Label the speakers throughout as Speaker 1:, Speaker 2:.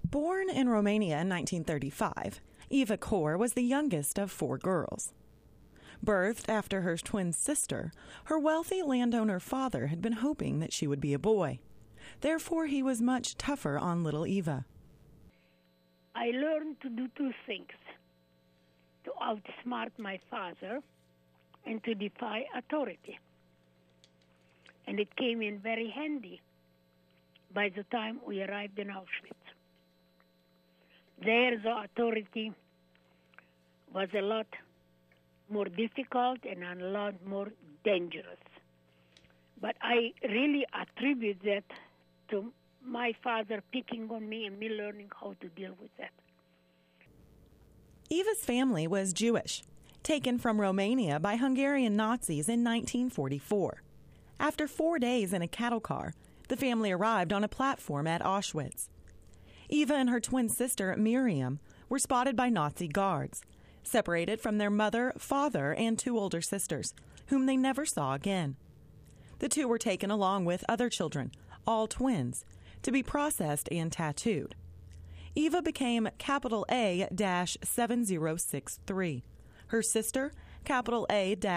Speaker 1: Born in Romania in 1935, Eva Kor was the youngest of 4 girls. Birthed after her twin sister, her wealthy landowner father had been hoping that she would be a boy. Therefore, he was much tougher on little Eva.
Speaker 2: I learned to do 2 things: to outsmart my father and to defy authority. And it came in very handy by the time we arrived in Auschwitz. There, the authority was a lot more difficult and a lot more dangerous. But I really attribute that to my father picking on me and me learning how to deal with that.
Speaker 1: Eva's family was Jewish, taken from Romania by Hungarian Nazis in 1944. After 4 days in a cattle car, the family arrived on a platform at Auschwitz. Eva and her twin sister, Miriam, were spotted by Nazi guards, separated from their mother, father, and 2 older sisters, whom they never saw again. The 2 were taken along with other children, all twins, to be processed and tattooed. Eva became capital A-7063. Her sister, capital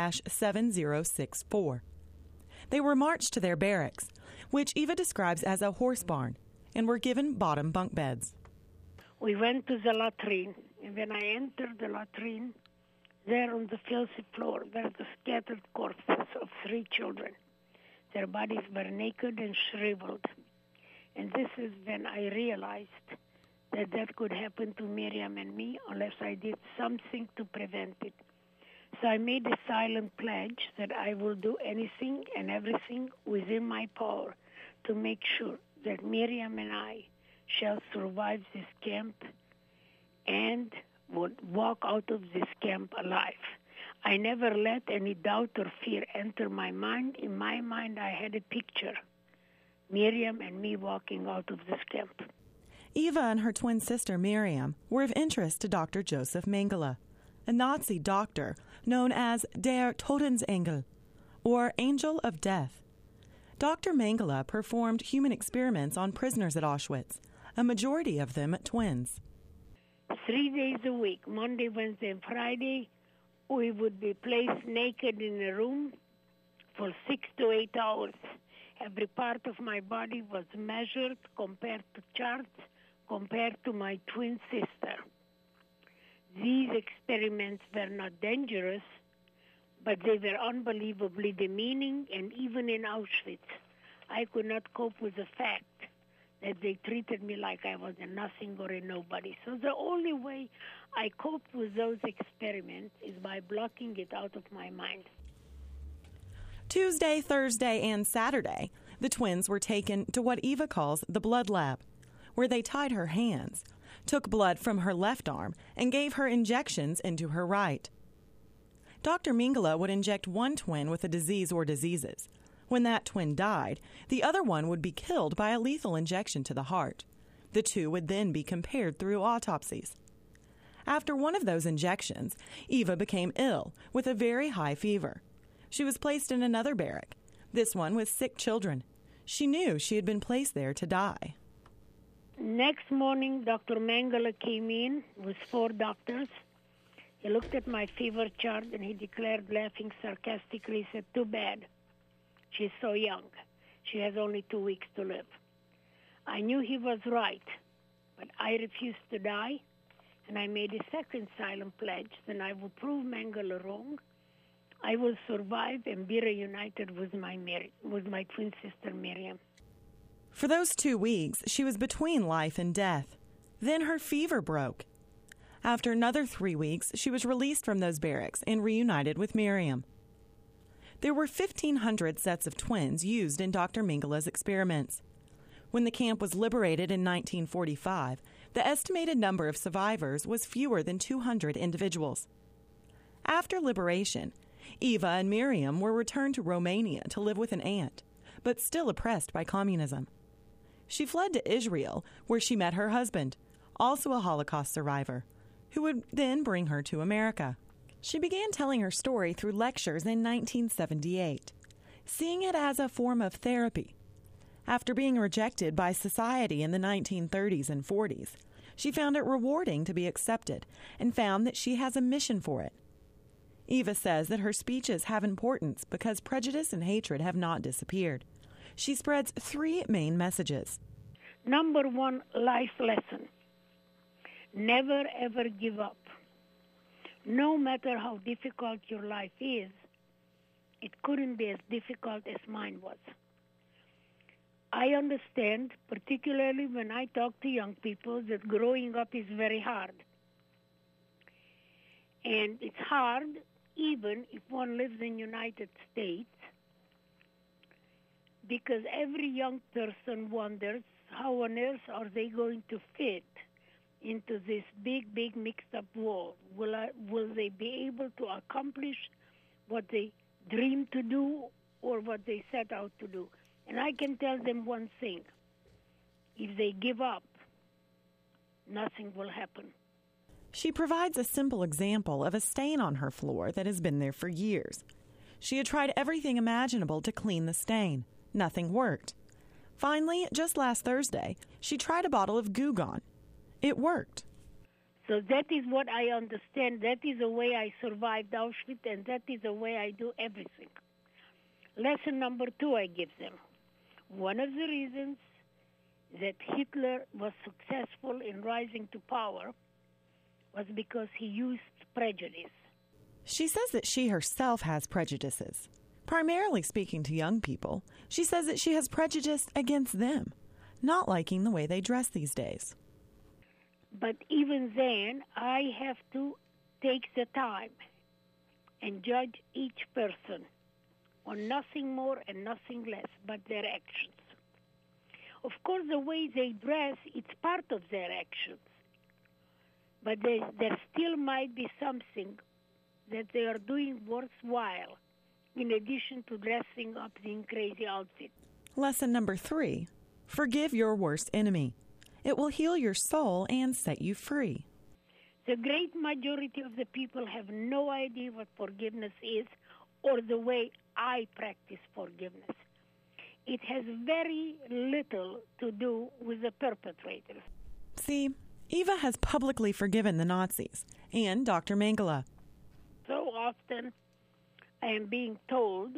Speaker 1: A-7064. They were marched to their barracks, which Eva describes as a horse barn, and were given bottom bunk beds.
Speaker 2: We went to the latrine, and when I entered the latrine, there on the filthy floor were the scattered corpses of 3 children. Their bodies were naked and shriveled. And this is when I realized that that could happen to Miriam and me unless I did something to prevent it. So I made a silent pledge that I will do anything and everything within my power to make sure that Miriam and I shall survive this camp and would walk out of this camp alive. I never let any doubt or fear enter my mind. In my mind, I had a picture, Miriam and me walking out of this camp.
Speaker 1: Eva and her twin sister Miriam were of interest to Dr. Joseph Mengele, a Nazi doctor known as Der Todesengel, or Angel of Death. Dr. Mengele performed human experiments on prisoners at Auschwitz, a majority of them twins.
Speaker 2: 3 days a week, Monday, Wednesday, and Friday, we would be placed naked in a room for 6 to 8 hours. Every part of my body was measured, compared to charts, compared to my twin sister. These experiments were not dangerous, but they were unbelievably demeaning, and even in Auschwitz, I could not cope with the fact that they treated me like I was a nothing or a nobody. So the only way I coped with those experiments is by blocking it out of my mind.
Speaker 1: Tuesday, Thursday, and Saturday, the twins were taken to what Eva calls the blood lab, where they tied her hands, took blood from her left arm, and gave her injections into her right. Dr. Mengele would inject one twin with a disease or diseases. When that twin died, the other one would be killed by a lethal injection to the heart. The 2 would then be compared through autopsies. After one of those injections, Eva became ill with a very high fever. She was placed in another barrack, this one with sick children. She knew she had been placed there to die.
Speaker 2: Next morning, Dr. Mengele came in with 4 doctors. He looked at my fever chart and he declared, laughing sarcastically, he said, "Too bad. She's so young. She has only 2 weeks to live." I knew he was right, but I refused to die, and I made a second silent pledge that I will prove Mengele wrong. I will survive and be reunited with my twin sister Miriam.
Speaker 1: For those 2 weeks, she was between life and death. Then her fever broke. After another 3 weeks, she was released from those barracks and reunited with Miriam. There were 1,500 sets of twins used in Dr. Mengele's experiments. When the camp was liberated in 1945, the estimated number of survivors was fewer than 200 individuals. After liberation, Eva and Miriam were returned to Romania to live with an aunt, but still oppressed by communism. She fled to Israel, where she met her husband, also a Holocaust survivor, who would then bring her to America. She began telling her story through lectures in 1978, seeing it as a form of therapy. After being rejected by society in the 1930s and 40s, she found it rewarding to be accepted and found that she has a mission for it. Eva says that her speeches have importance because prejudice and hatred have not disappeared. She spreads 3 main messages.
Speaker 2: Number 1, life lesson. Never ever give up. No matter how difficult your life is, it couldn't be as difficult as mine was. I understand, particularly when I talk to young people, that growing up is very hard. And it's hard even if one lives in the United States, because every young person wonders how on earth are they going to fit into this big mixed up world. Will they be able to accomplish what they dream to do or what they set out to do? And I can tell them one thing. If they give up, nothing will happen.
Speaker 1: She provides a simple example of a stain on her floor that has been there for years. She had tried everything imaginable to clean the stain. Nothing worked. Finally, just last Thursday, she tried a bottle of Goo Gone. It worked.
Speaker 2: So that is what I understand. That is the way I survived Auschwitz, and that is the way I do everything. Lesson number 2 I give them. One of the reasons that Hitler was successful in rising to power was because he used prejudice.
Speaker 1: She says that she herself has prejudices. Primarily speaking to young people, she says that she has prejudice against them, not liking the way they dress these days.
Speaker 2: But even then, I have to take the time and judge each person on nothing more and nothing less but their actions. Of course, the way they dress, it's part of their actions. But there still might be something that they are doing worthwhile in addition to dressing up in crazy outfits.
Speaker 1: Lesson number 3, forgive your worst enemy. It will heal your soul and set you free.
Speaker 2: The great majority of the people have no idea what forgiveness is or the way I practice forgiveness. It has very little to do with the perpetrators.
Speaker 1: See, Eva has publicly forgiven the Nazis and Dr. Mengele.
Speaker 2: So often I am being told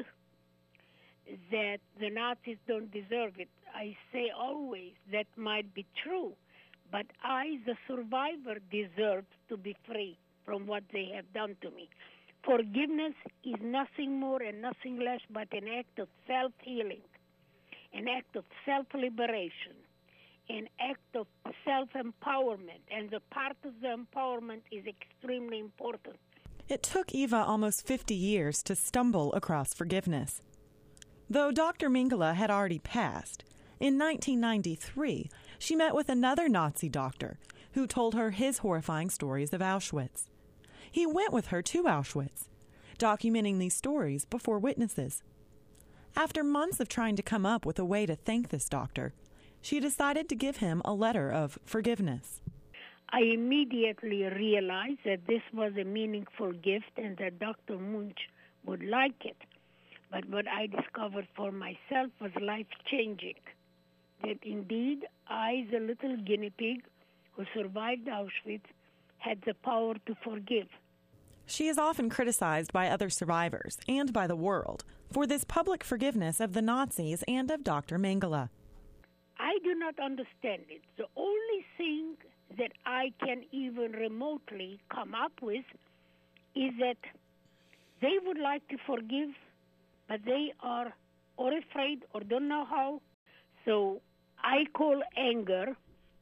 Speaker 2: that the Nazis don't deserve it. I say always that might be true, but I, the survivor, deserve to be free from what they have done to me. Forgiveness is nothing more and nothing less but an act of self-healing, an act of self-liberation, an act of self-empowerment, and the part of the empowerment is extremely important.
Speaker 1: It took Eva almost 50 years to stumble across forgiveness. Though Dr. Mengele had already passed, in 1993, she met with another Nazi doctor who told her his horrifying stories of Auschwitz. He went with her to Auschwitz, documenting these stories before witnesses. After months of trying to come up with a way to thank this doctor, she decided to give him a letter of forgiveness.
Speaker 2: I immediately realized that this was a meaningful gift and that Dr. Munch would like it. But what I discovered for myself was life-changing. That indeed, I, the little guinea pig who survived Auschwitz, had the power to forgive.
Speaker 1: She is often criticized by other survivors and by the world for this public forgiveness of the Nazis and of Dr. Mengele.
Speaker 2: I do not understand it. The only thing that I can even remotely come up with is that they would like to forgive, but they are or afraid or don't know how. So I call anger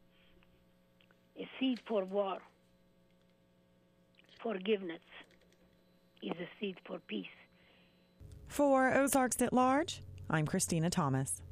Speaker 2: a seed for war. Forgiveness is a seed for peace.
Speaker 1: For Ozarks at Large, I'm Christina Thomas.